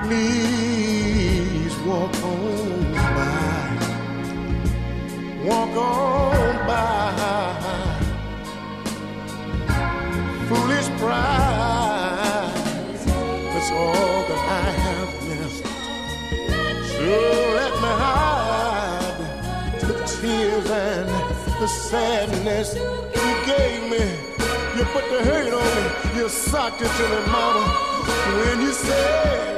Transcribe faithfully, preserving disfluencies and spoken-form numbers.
Please walk on by, walk on by. Foolish pride, that's all that I have left. So let me hide the tears and the sadness you gave me. You put the hurt on me, you socked it to me, mama. When you said